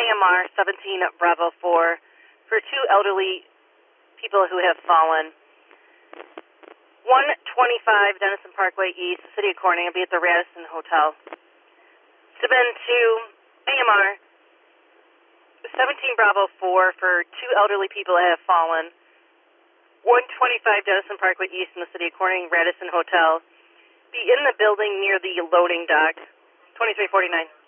AMR 17 Bravo 4 for two elderly people who have fallen. 125 Denison Parkway East, the City of Corning. I'll be at the Radisson Hotel. Subin to AMR 17 Bravo 4 for two elderly people that have fallen. 125 Denison Parkway East in the City of Corning, Radisson Hotel. Be in the building near the loading dock. 2349.